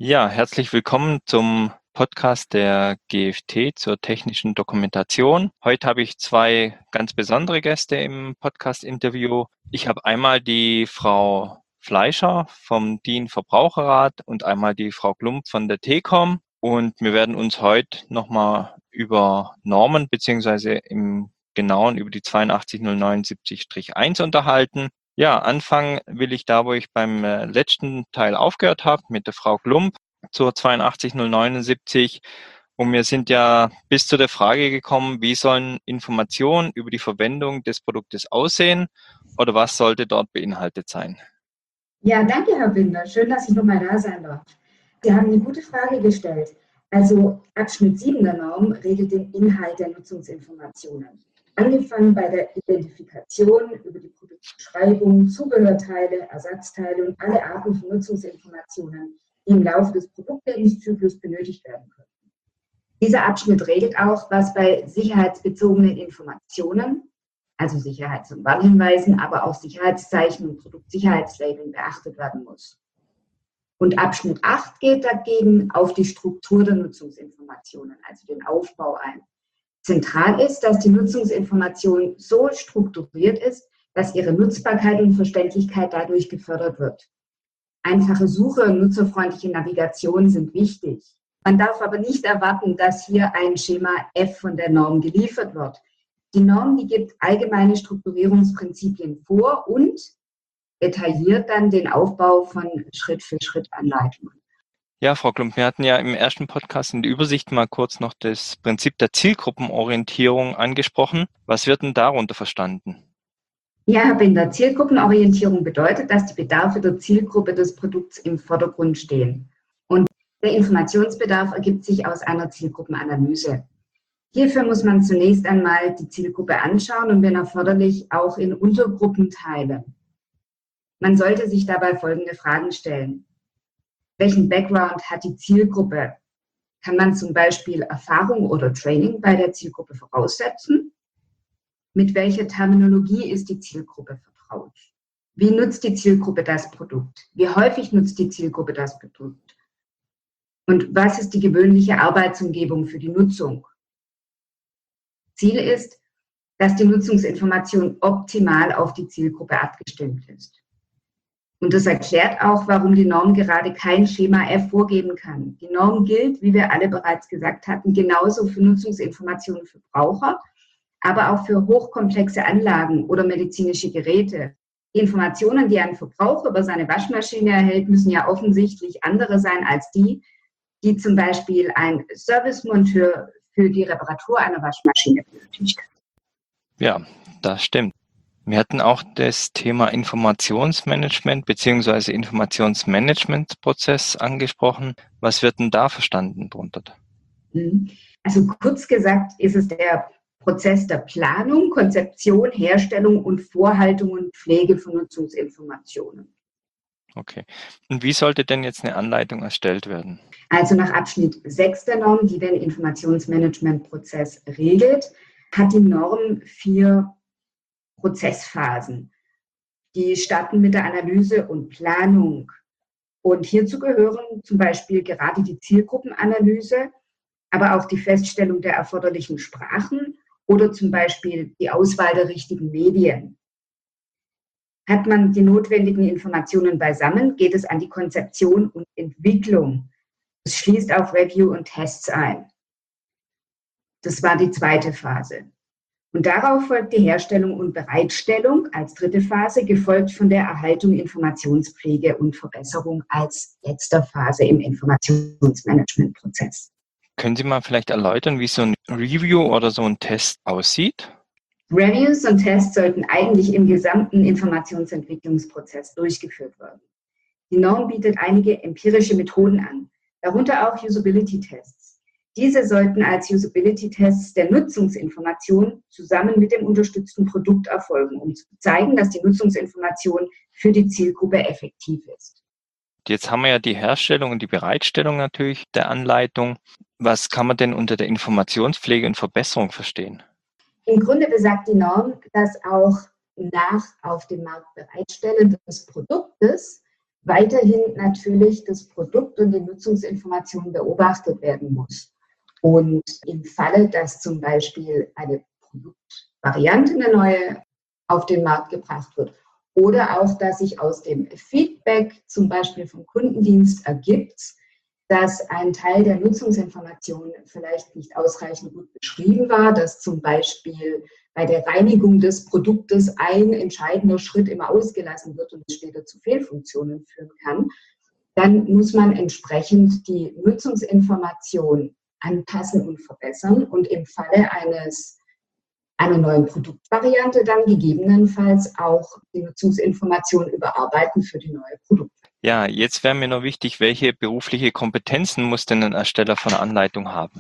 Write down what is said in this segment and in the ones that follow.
Ja, herzlich willkommen zum Podcast der GFT zur technischen Dokumentation. Heute habe ich zwei ganz besondere Gäste im Podcast-Interview. Ich habe einmal die Frau Fleischer vom DIN Verbraucherrat und einmal die Frau Klump von der TECOM. Und wir werden uns heute nochmal über Normen beziehungsweise im Genauen über die 82079-1 unterhalten. Ja, anfangen will ich da, wo ich beim letzten Teil aufgehört habe, mit der Frau Klump zur 82079. Und wir sind ja bis zu der Frage gekommen, wie sollen Informationen über die Verwendung des Produktes aussehen oder was sollte dort beinhaltet sein? Ja, danke, Herr Binder. Schön, dass ich nochmal da sein darf. Sie haben eine gute Frage gestellt. Also Abschnitt 7 der Norm regelt den Inhalt der Nutzungsinformationen. Angefangen bei der Identifikation über die Produktbeschreibung, Zubehörteile, Ersatzteile und alle Arten von Nutzungsinformationen, die im Laufe des Produktlebenszyklus benötigt werden können. Dieser Abschnitt regelt auch, was bei sicherheitsbezogenen Informationen, also Sicherheits- und Warnhinweisen, aber auch Sicherheitszeichen und Produktsicherheitslabeln beachtet werden muss. Und Abschnitt 8 geht dagegen auf die Struktur der Nutzungsinformationen, also den Aufbau ein. Zentral ist, dass die Nutzungsinformation so strukturiert ist, dass ihre Nutzbarkeit und Verständlichkeit dadurch gefördert wird. Einfache Suche und nutzerfreundliche Navigation sind wichtig. Man darf aber nicht erwarten, dass hier ein Schema F von der Norm geliefert wird. Die Norm, die gibt allgemeine Strukturierungsprinzipien vor und detailliert dann den Aufbau von Schritt-für-Schritt-Anleitungen. Ja, Frau Klump, wir hatten ja im ersten Podcast in der Übersicht mal kurz noch das Prinzip der Zielgruppenorientierung angesprochen. Was wird denn darunter verstanden? Ja, Herr Binder, Zielgruppenorientierung bedeutet, dass die Bedarfe der Zielgruppe des Produkts im Vordergrund stehen. Und der Informationsbedarf ergibt sich aus einer Zielgruppenanalyse. Hierfür muss man zunächst einmal die Zielgruppe anschauen und wenn erforderlich auch in Untergruppen teilen. Man sollte sich dabei folgende Fragen stellen. Welchen Background hat die Zielgruppe? Kann man zum Beispiel Erfahrung oder Training bei der Zielgruppe voraussetzen? Mit welcher Terminologie ist die Zielgruppe vertraut? Wie nutzt die Zielgruppe das Produkt? Wie häufig nutzt die Zielgruppe das Produkt? Und was ist die gewöhnliche Arbeitsumgebung für die Nutzung? Ziel ist, dass die Nutzungsinformation optimal auf die Zielgruppe abgestimmt ist. Und das erklärt auch, warum die Norm gerade kein Schema F vorgeben kann. Die Norm gilt, wie wir alle bereits gesagt hatten, genauso für Nutzungsinformationen für Verbraucher, aber auch für hochkomplexe Anlagen oder medizinische Geräte. Die Informationen, die ein Verbraucher über seine Waschmaschine erhält, müssen ja offensichtlich andere sein als die zum Beispiel ein Servicemonteur für die Reparatur einer Waschmaschine benötigt. Ja, das stimmt. Wir hatten auch das Thema Informationsmanagement bzw. Informationsmanagementprozess angesprochen. Was wird denn da verstanden drunter? Also kurz gesagt ist es der Prozess der Planung, Konzeption, Herstellung und Vorhaltung und Pflege von Nutzungsinformationen. Okay. Und wie sollte denn jetzt eine Anleitung erstellt werden? Also nach Abschnitt 6 der Norm, die den Informationsmanagementprozess regelt, hat die Norm 4 Prozessphasen. Die starten mit der Analyse und Planung. Und hierzu gehören zum Beispiel gerade die Zielgruppenanalyse, aber auch die Feststellung der erforderlichen Sprachen oder zum Beispiel die Auswahl der richtigen Medien. Hat man die notwendigen Informationen beisammen, geht es an die Konzeption und Entwicklung. Es schließt auch Review und Tests ein. Das war die zweite Phase. Und darauf folgt die Herstellung und Bereitstellung als dritte Phase, gefolgt von der Erhaltung, Informationspflege und Verbesserung als letzter Phase im Informationsmanagementprozess. Können Sie mal vielleicht erläutern, wie so ein Review oder so ein Test aussieht? Reviews und Tests sollten eigentlich im gesamten Informationsentwicklungsprozess durchgeführt werden. Die Norm bietet einige empirische Methoden an, darunter auch Usability-Tests. Diese sollten als Usability-Tests der Nutzungsinformation zusammen mit dem unterstützten Produkt erfolgen, um zu zeigen, dass die Nutzungsinformation für die Zielgruppe effektiv ist. Jetzt haben wir ja die Herstellung und die Bereitstellung natürlich der Anleitung. Was kann man denn unter der Informationspflege und Verbesserung verstehen? Im Grunde besagt die Norm, dass auch nach auf dem Markt Bereitstellen des Produktes weiterhin natürlich das Produkt und die Nutzungsinformation beobachtet werden muss. Und im Falle, dass zum Beispiel eine Produktvariante, eine neue, auf den Markt gebracht wird oder auch, dass sich aus dem Feedback zum Beispiel vom Kundendienst ergibt, dass ein Teil der Nutzungsinformation vielleicht nicht ausreichend gut beschrieben war, dass zum Beispiel bei der Reinigung des Produktes ein entscheidender Schritt immer ausgelassen wird und es später zu Fehlfunktionen führen kann, dann muss man entsprechend die Nutzungsinformation anpassen und verbessern und im Falle einer neuen Produktvariante dann gegebenenfalls auch die Nutzungsinformation überarbeiten für die neue Produktvariante. Ja, jetzt wäre mir noch wichtig, welche berufliche Kompetenzen muss denn ein Ersteller von einer Anleitung haben?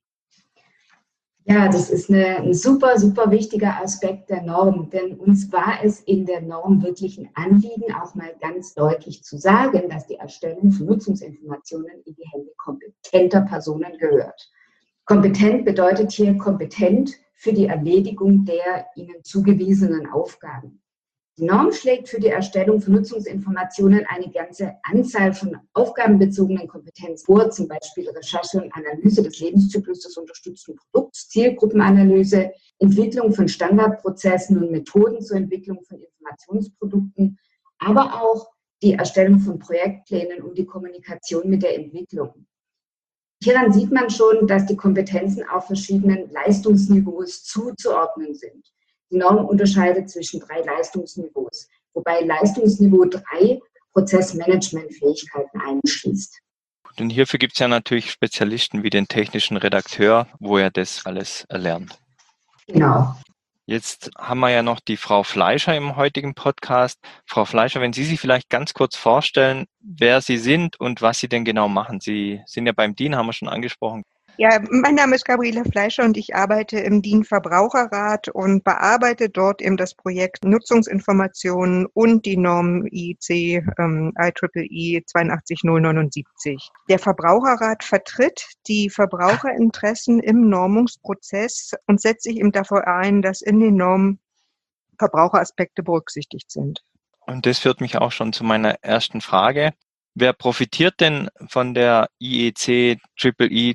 Ja, das ist ein super, super wichtiger Aspekt der Norm, denn uns war es in der Norm wirklich ein Anliegen, auch mal ganz deutlich zu sagen, dass die Erstellung von Nutzungsinformationen in die Hände kompetenter Personen gehört. Kompetent bedeutet hier kompetent für die Erledigung der ihnen zugewiesenen Aufgaben. Die Norm schlägt für die Erstellung von Nutzungsinformationen eine ganze Anzahl von aufgabenbezogenen Kompetenzen vor, zum Beispiel Recherche und Analyse des Lebenszyklus des unterstützten Produkts, Zielgruppenanalyse, Entwicklung von Standardprozessen und Methoden zur Entwicklung von Informationsprodukten, aber auch die Erstellung von Projektplänen und die Kommunikation mit der Entwicklung. Hieran sieht man schon, dass die Kompetenzen auf verschiedenen Leistungsniveaus zuzuordnen sind. Die Norm unterscheidet zwischen 3 Leistungsniveaus, wobei Leistungsniveau 3 Prozessmanagementfähigkeiten einschließt. Und hierfür gibt es ja natürlich Spezialisten wie den technischen Redakteur, wo er das alles erlernt. Genau. Jetzt haben wir ja noch die Frau Fleischer im heutigen Podcast. Frau Fleischer, wenn Sie sich vielleicht ganz kurz vorstellen, wer Sie sind und was Sie denn genau machen. Sie sind ja beim DIN, haben wir schon angesprochen. Ja, mein Name ist Gabriele Fleischer und ich arbeite im DIN Verbraucherrat und bearbeite dort eben das Projekt Nutzungsinformationen und die Norm IEC IEEE 82079. Der Verbraucherrat vertritt die Verbraucherinteressen im Normungsprozess und setzt sich eben dafür ein, dass in den Normen Verbraucheraspekte berücksichtigt sind. Und das führt mich auch schon zu meiner ersten Frage. Wer profitiert denn von der IEC IEEE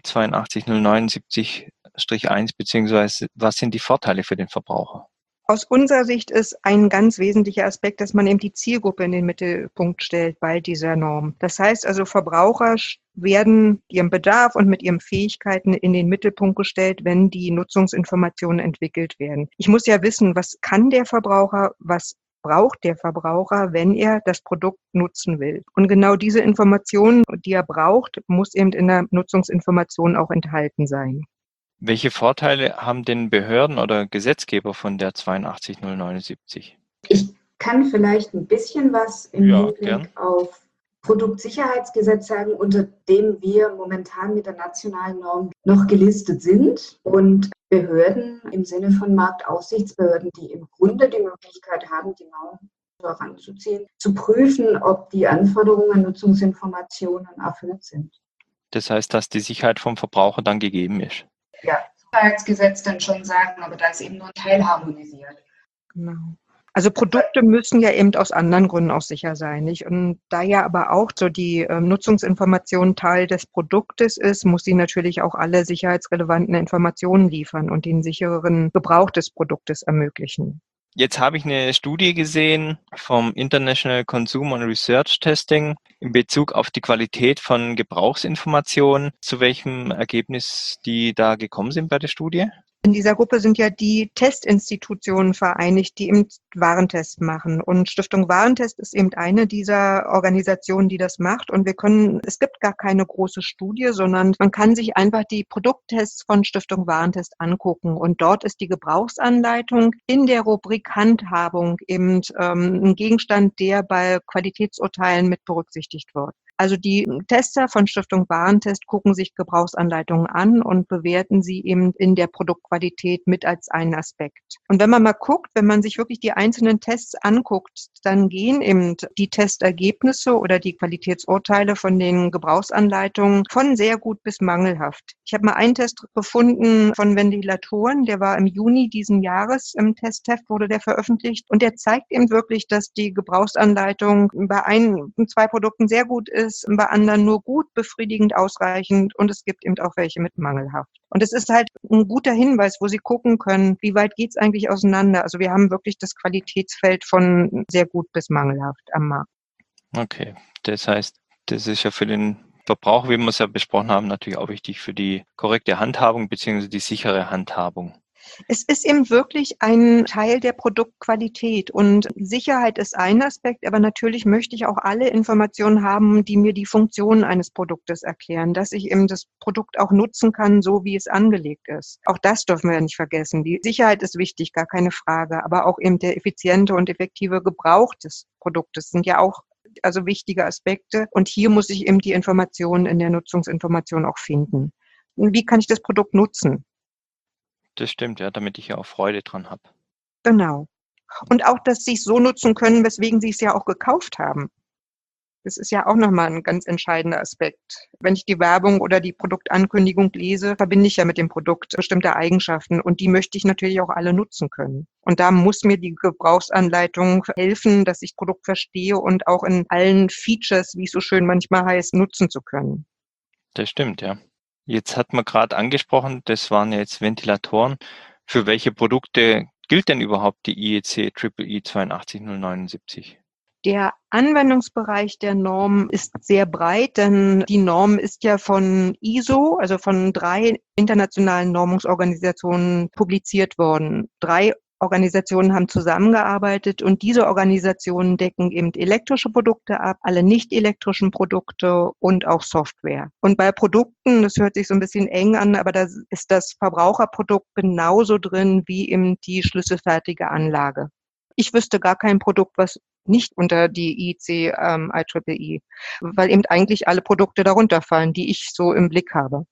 82079-1 beziehungsweise was sind die Vorteile für den Verbraucher? Aus unserer Sicht ist ein ganz wesentlicher Aspekt, dass man eben die Zielgruppe in den Mittelpunkt stellt bei dieser Norm. Das heißt also, Verbraucher werden ihrem Bedarf und mit ihren Fähigkeiten in den Mittelpunkt gestellt, wenn die Nutzungsinformationen entwickelt werden. Ich muss ja wissen, was kann der Verbraucher, was braucht der Verbraucher, wenn er das Produkt nutzen will. Und genau diese Informationen, die er braucht, muss eben in der Nutzungsinformation auch enthalten sein. Welche Vorteile haben denn Behörden oder Gesetzgeber von der 82079? Ich kann vielleicht ein bisschen was im Hinblick auf Produktsicherheitsgesetz sagen, unter dem wir momentan mit der nationalen Norm noch gelistet sind. Und Behörden im Sinne von Marktaufsichtsbehörden, die im Grunde die Möglichkeit haben, die Norm heranzuziehen, zu prüfen, ob die Anforderungen an Nutzungsinformationen erfüllt sind. Das heißt, dass die Sicherheit vom Verbraucher dann gegeben ist. Ja, Sicherheitsgesetz dann schon sagen, aber da ist eben nur ein Teil harmonisiert. Genau. Also Produkte müssen ja eben aus anderen Gründen auch sicher sein, nicht? Und da ja aber auch so die Nutzungsinformation Teil des Produktes ist, muss sie natürlich auch alle sicherheitsrelevanten Informationen liefern und den sichereren Gebrauch des Produktes ermöglichen. Jetzt habe ich eine Studie gesehen vom International Consumer and Research Testing in Bezug auf die Qualität von Gebrauchsinformationen. Zu welchem Ergebnis die da gekommen sind bei der Studie? In dieser Gruppe sind ja die Testinstitutionen vereinigt, die eben Warentests machen. Und Stiftung Warentest ist eben eine dieser Organisationen, die das macht. Und es gibt gar keine große Studie, sondern man kann sich einfach die Produkttests von Stiftung Warentest angucken. Und dort ist die Gebrauchsanleitung in der Rubrik Handhabung eben ein Gegenstand, der bei Qualitätsurteilen mit berücksichtigt wird. Also die Tester von Stiftung Warentest gucken sich Gebrauchsanleitungen an und bewerten sie eben in der Produktqualität mit als einen Aspekt. Und wenn man mal guckt, wenn man sich wirklich die einzelnen Tests anguckt, dann gehen eben die Testergebnisse oder die Qualitätsurteile von den Gebrauchsanleitungen von sehr gut bis mangelhaft. Ich habe mal einen Test gefunden von Ventilatoren, der war im Juni diesen Jahres, im Testheft wurde der veröffentlicht und der zeigt eben wirklich, dass die Gebrauchsanleitung bei zwei Produkten sehr gut ist, bei anderen nur gut, befriedigend, ausreichend und es gibt eben auch welche mit mangelhaft. Und es ist halt ein guter Hinweis, wo Sie gucken können, wie weit geht's eigentlich auseinander. Also wir haben wirklich das Qualitätsfeld von sehr gut bis mangelhaft am Markt. Okay, das heißt, das ist ja für den Verbraucher, wie wir es ja besprochen haben, natürlich auch wichtig für die korrekte Handhabung bzw. die sichere Handhabung. Es ist eben wirklich ein Teil der Produktqualität und Sicherheit ist ein Aspekt, aber natürlich möchte ich auch alle Informationen haben, die mir die Funktion eines Produktes erklären, dass ich eben das Produkt auch nutzen kann, so wie es angelegt ist. Auch das dürfen wir ja nicht vergessen. Die Sicherheit ist wichtig, gar keine Frage, aber auch eben der effiziente und effektive Gebrauch des Produktes sind ja auch also wichtige Aspekte und hier muss ich eben die Informationen in der Nutzungsinformation auch finden. Wie kann ich das Produkt nutzen? Das stimmt, ja, damit ich ja auch Freude dran habe. Genau. Und auch, dass sie es so nutzen können, weswegen sie es ja auch gekauft haben. Das ist ja auch nochmal ein ganz entscheidender Aspekt. Wenn ich die Werbung oder die Produktankündigung lese, verbinde ich ja mit dem Produkt bestimmte Eigenschaften und die möchte ich natürlich auch alle nutzen können. Und da muss mir die Gebrauchsanleitung helfen, dass ich das Produkt verstehe und auch in allen Features, wie es so schön manchmal heißt, nutzen zu können. Das stimmt, ja. Jetzt hat man gerade angesprochen, das waren ja jetzt Ventilatoren. Für welche Produkte gilt denn überhaupt die IEC IEEE 82079? Der Anwendungsbereich der Norm ist sehr breit, denn die Norm ist ja von ISO, also von 3 internationalen Normungsorganisationen publiziert worden. 3 Organisationen haben zusammengearbeitet und diese Organisationen decken eben elektrische Produkte ab, alle nicht elektrischen Produkte und auch Software. Und bei Produkten, das hört sich so ein bisschen eng an, aber da ist das Verbraucherprodukt genauso drin wie eben die schlüsselfertige Anlage. Ich wüsste gar kein Produkt, was nicht unter die IEC IEEE, weil eben eigentlich alle Produkte darunter fallen, die ich so im Blick habe.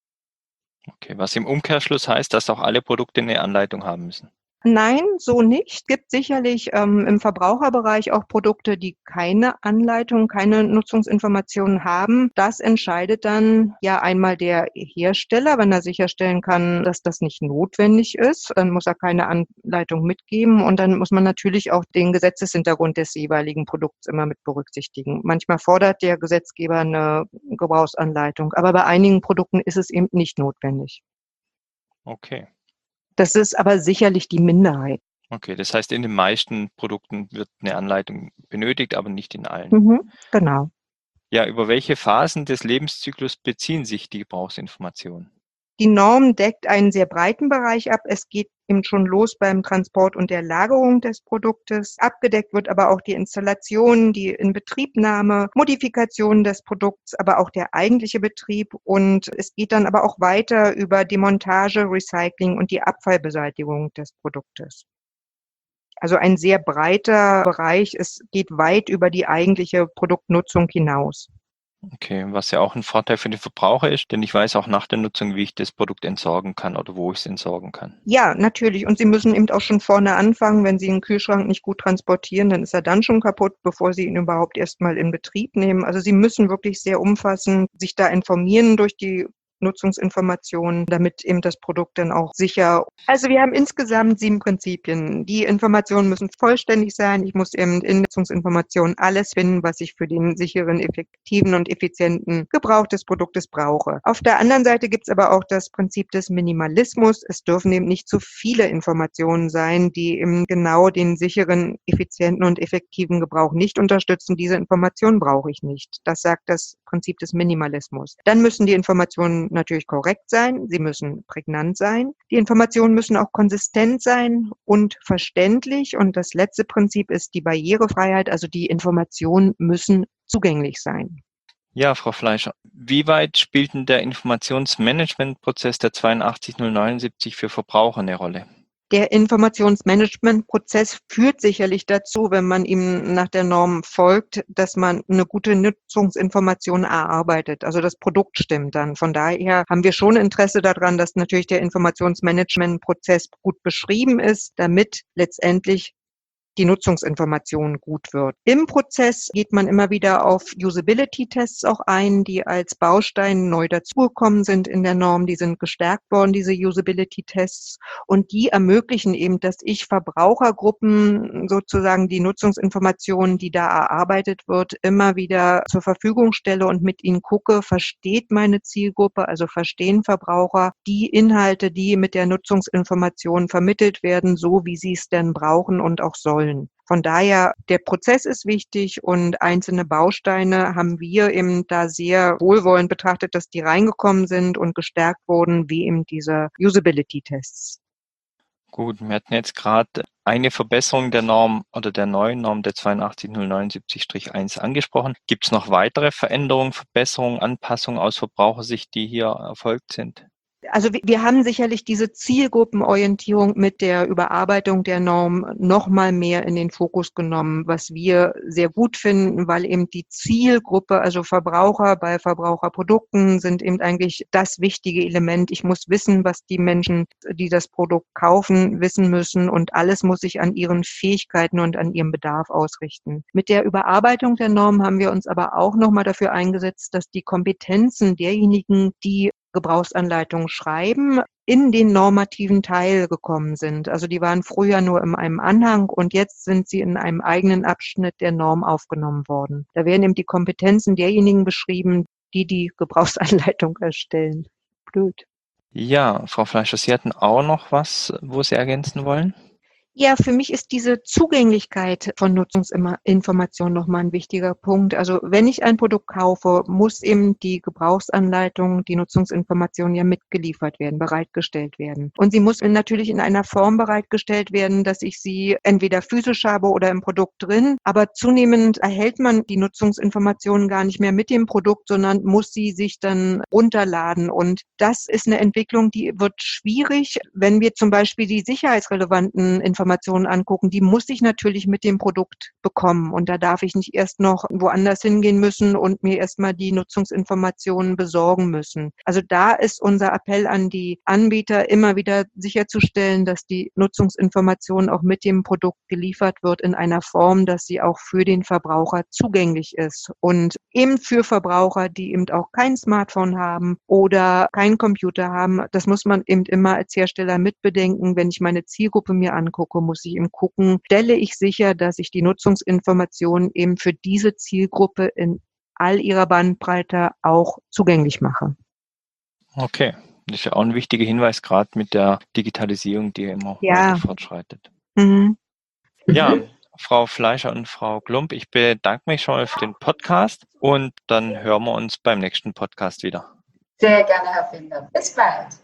Okay, was im Umkehrschluss heißt, dass auch alle Produkte eine Anleitung haben müssen. Nein, so nicht. Es gibt sicherlich im Verbraucherbereich auch Produkte, die keine Anleitung, keine Nutzungsinformationen haben. Das entscheidet dann ja einmal der Hersteller, wenn er sicherstellen kann, dass das nicht notwendig ist. Dann muss er keine Anleitung mitgeben und dann muss man natürlich auch den Gesetzeshintergrund des jeweiligen Produkts immer mit berücksichtigen. Manchmal fordert der Gesetzgeber eine Gebrauchsanleitung, aber bei einigen Produkten ist es eben nicht notwendig. Okay. Das ist aber sicherlich die Minderheit. Okay, das heißt, in den meisten Produkten wird eine Anleitung benötigt, aber nicht in allen. Genau. Ja, über welche Phasen des Lebenszyklus beziehen sich die Gebrauchsinformationen? Die Norm deckt einen sehr breiten Bereich ab. Es geht eben schon los beim Transport und der Lagerung des Produktes. Abgedeckt wird aber auch die Installation, die Inbetriebnahme, Modifikation des Produkts, aber auch der eigentliche Betrieb. Und es geht dann aber auch weiter über Demontage, Recycling und die Abfallbeseitigung des Produktes. Also ein sehr breiter Bereich. Es geht weit über die eigentliche Produktnutzung hinaus. Okay, was ja auch ein Vorteil für den Verbraucher ist, denn ich weiß auch nach der Nutzung, wie ich das Produkt entsorgen kann oder wo ich es entsorgen kann. Ja, natürlich. Und Sie müssen eben auch schon vorne anfangen. Wenn Sie einen Kühlschrank nicht gut transportieren, dann ist er dann schon kaputt, bevor Sie ihn überhaupt erstmal in Betrieb nehmen. Also Sie müssen wirklich sehr umfassend sich da informieren durch die Nutzungsinformationen, damit eben das Produkt dann auch sicher. Also wir haben insgesamt 7 Prinzipien. Die Informationen müssen vollständig sein. Ich muss eben in Nutzungsinformationen alles finden, was ich für den sicheren, effektiven und effizienten Gebrauch des Produktes brauche. Auf der anderen Seite gibt es aber auch das Prinzip des Minimalismus. Es dürfen eben nicht zu viele Informationen sein, die eben genau den sicheren, effizienten und effektiven Gebrauch nicht unterstützen. Diese Informationen brauche ich nicht. Das sagt das Prinzip des Minimalismus. Dann müssen die Informationen natürlich korrekt sein, sie müssen prägnant sein. Die Informationen müssen auch konsistent sein und verständlich. Und das letzte Prinzip ist die Barrierefreiheit, also die Informationen müssen zugänglich sein. Ja, Frau Fleischer, wie weit spielt denn der Informationsmanagementprozess der 82079 für Verbraucher eine Rolle? Der Informationsmanagementprozess führt sicherlich dazu, wenn man ihm nach der Norm folgt, dass man eine gute Nutzungsinformation erarbeitet. Also das Produkt stimmt dann. Von daher haben wir schon Interesse daran, dass natürlich der Informationsmanagementprozess gut beschrieben ist, damit letztendlich die Nutzungsinformation gut wird. Im Prozess geht man immer wieder auf Usability-Tests auch ein, die als Baustein neu dazugekommen sind in der Norm. Die sind gestärkt worden, diese Usability-Tests. Und die ermöglichen eben, dass ich Verbrauchergruppen sozusagen die Nutzungsinformationen, die da erarbeitet wird, immer wieder zur Verfügung stelle und mit ihnen gucke, versteht meine Zielgruppe, also verstehen Verbraucher die Inhalte, die mit der Nutzungsinformation vermittelt werden, so wie sie es denn brauchen und auch sollen. Von daher, der Prozess ist wichtig und einzelne Bausteine haben wir eben da sehr wohlwollend betrachtet, dass die reingekommen sind und gestärkt wurden, wie eben diese Usability-Tests. Gut, wir hatten jetzt gerade eine Verbesserung der Norm oder der neuen Norm der 82079-1 angesprochen. Gibt es noch weitere Veränderungen, Verbesserungen, Anpassungen aus Verbrauchersicht, die hier erfolgt sind? Also wir haben sicherlich diese Zielgruppenorientierung mit der Überarbeitung der Norm noch mal mehr in den Fokus genommen, was wir sehr gut finden, weil eben die Zielgruppe, also Verbraucher bei Verbraucherprodukten, sind eben eigentlich das wichtige Element. Ich muss wissen, was die Menschen, die das Produkt kaufen, wissen müssen und alles muss sich an ihren Fähigkeiten und an ihrem Bedarf ausrichten. Mit der Überarbeitung der Norm haben wir uns aber auch noch mal dafür eingesetzt, dass die Kompetenzen derjenigen, die Gebrauchsanleitungen schreiben, in den normativen Teil gekommen sind. Also die waren früher nur in einem Anhang und jetzt sind sie in einem eigenen Abschnitt der Norm aufgenommen worden. Da werden eben die Kompetenzen derjenigen beschrieben, die die Gebrauchsanleitung erstellen. Blöd. Ja, Frau Fleischer, Sie hatten auch noch was, wo Sie ergänzen wollen? Ja, für mich ist diese Zugänglichkeit von Nutzungsinformationen nochmal ein wichtiger Punkt. Also wenn ich ein Produkt kaufe, muss eben die Gebrauchsanleitung, die Nutzungsinformation ja mitgeliefert werden, bereitgestellt werden. Und sie muss natürlich in einer Form bereitgestellt werden, dass ich sie entweder physisch habe oder im Produkt drin. Aber zunehmend erhält man die Nutzungsinformationen gar nicht mehr mit dem Produkt, sondern muss sie sich dann runterladen. Und das ist eine Entwicklung, die wird schwierig, wenn wir zum Beispiel die sicherheitsrelevanten Informationen angucken, die muss ich natürlich mit dem Produkt bekommen. Und da darf ich nicht erst noch woanders hingehen müssen und mir erstmal die Nutzungsinformationen besorgen müssen. Also da ist unser Appell an die Anbieter, immer wieder sicherzustellen, dass die Nutzungsinformation auch mit dem Produkt geliefert wird in einer Form, dass sie auch für den Verbraucher zugänglich ist. Und eben für Verbraucher, die eben auch kein Smartphone haben oder keinen Computer haben, das muss man eben immer als Hersteller mitbedenken. Wenn ich meine Zielgruppe mir angucke, muss ich eben gucken, stelle ich sicher, dass ich die Nutzungsinformationen eben für diese Zielgruppe in all ihrer Bandbreite auch zugänglich mache. Okay, das ist ja auch ein wichtiger Hinweis, gerade mit der Digitalisierung, die immer weiter fortschreitet. Mhm. Ja, Frau Fleischer und Frau Glump, ich bedanke mich schon mal für den Podcast und dann hören wir uns beim nächsten Podcast wieder. Sehr gerne, Herr Finder. Bis bald.